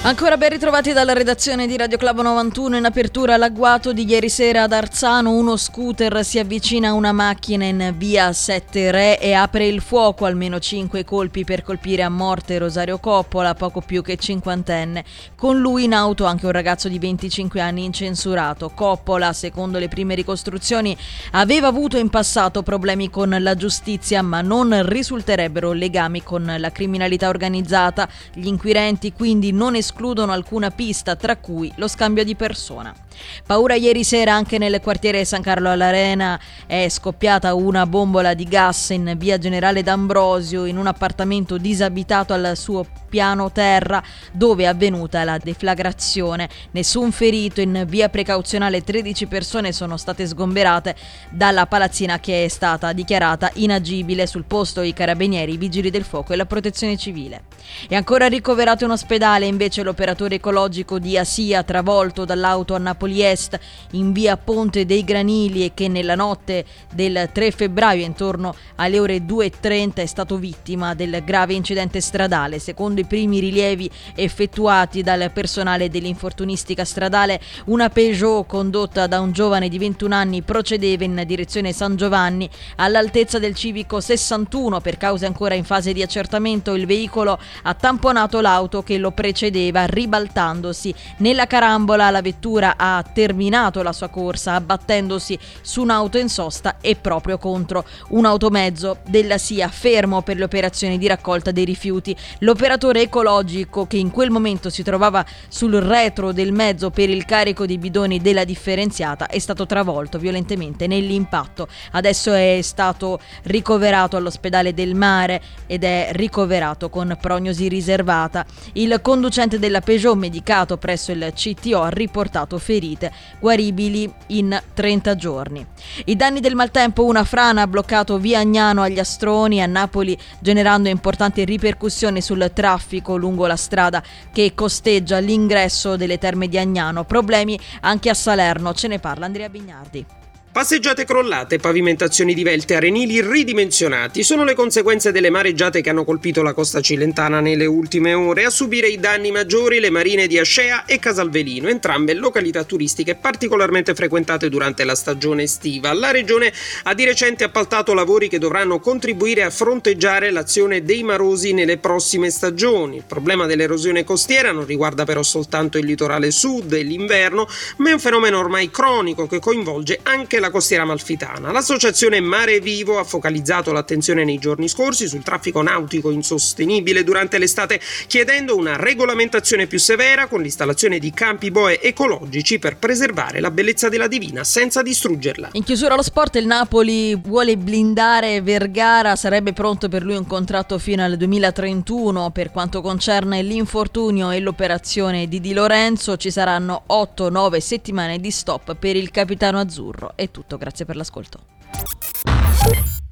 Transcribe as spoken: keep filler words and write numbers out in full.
Ancora ben ritrovati dalla redazione di Radio Club novantuno. In apertura l'agguato di ieri sera ad Arzano. Uno scooter si avvicina a una macchina in via Sette Re e apre il fuoco. Almeno cinque colpi per colpire a morte Rosario Coppola, poco più che cinquantenne. Con lui in auto anche un ragazzo di venticinque anni incensurato. Coppola, secondo le prime ricostruzioni, aveva avuto in passato problemi con la giustizia, ma non risulterebbero legami con la criminalità organizzata. Gli inquirenti quindi non escludono escludono alcuna pista, tra cui lo scambio di persona. Paura ieri sera anche nel quartiere San Carlo all'Arena. È scoppiata una bombola di gas in via Generale D'Ambrosio, in un appartamento disabitato al suo piano terra, dove è avvenuta la deflagrazione. Nessun ferito. In via Precauzionale tredici persone sono state sgomberate dalla palazzina, che è stata dichiarata inagibile. Sul posto i carabinieri, i vigili del fuoco e la protezione civile. È ancora ricoverato in ospedale invece l'operatore ecologico di Asia, travolto dall'auto a Napoli Est in via Ponte dei Granili, e che nella notte del tre febbraio intorno alle ore due e trenta è stato vittima del grave incidente stradale. Secondo i primi rilievi effettuati dal personale dell'infortunistica stradale, una Peugeot condotta da un giovane di ventuno anni procedeva in direzione San Giovanni all'altezza del civico sessantuno. Per cause ancora in fase di accertamento, il veicolo ha tamponato l'auto che lo precedeva, ribaltandosi. Nella carambola la vettura ha terminato la sua corsa abbattendosi su un'auto in sosta e proprio contro un automezzo della S I A fermo per le operazioni di raccolta dei rifiuti. L'operatore ecologico, che in quel momento si trovava sul retro del mezzo per il carico dei bidoni della differenziata, è stato travolto violentemente nell'impatto. Adesso è stato ricoverato all'ospedale del Mare ed è ricoverato con prognosi riservata. Il conducente della Peugeot, medicato presso il C T O, ha riportato ferite guaribili in trenta giorni. I danni del maltempo: una frana ha bloccato via Agnano agli Astroni a Napoli, generando importanti ripercussioni sul traffico lungo la strada che costeggia l'ingresso delle terme di Agnano. Problemi anche a Salerno, ce ne parla Andrea Bignardi. Passeggiate crollate, pavimentazioni divelte, arenili ridimensionati sono le conseguenze delle mareggiate che hanno colpito la costa cilentana nelle ultime ore. A subire i danni maggiori le marine di Ascea e Casalvelino, entrambe località turistiche particolarmente frequentate durante la stagione estiva. La regione ha di recente appaltato lavori che dovranno contribuire a fronteggiare l'azione dei marosi nelle prossime stagioni. Il problema dell'erosione costiera non riguarda però soltanto il litorale sud e l'inverno, ma è un fenomeno ormai cronico che coinvolge anche la costiera amalfitana. L'associazione Mare Vivo ha focalizzato l'attenzione nei giorni scorsi sul traffico nautico insostenibile durante l'estate, chiedendo una regolamentazione più severa con l'installazione di campi boe ecologici per preservare la bellezza della Divina senza distruggerla. In chiusura allo sport, il Napoli vuole blindare Vergara, sarebbe pronto per lui un contratto fino al duemilatrentuno. Per quanto concerne l'infortunio e l'operazione di Di Lorenzo, ci saranno otto nove settimane di stop per il capitano azzurro. È tutto, grazie per l'ascolto.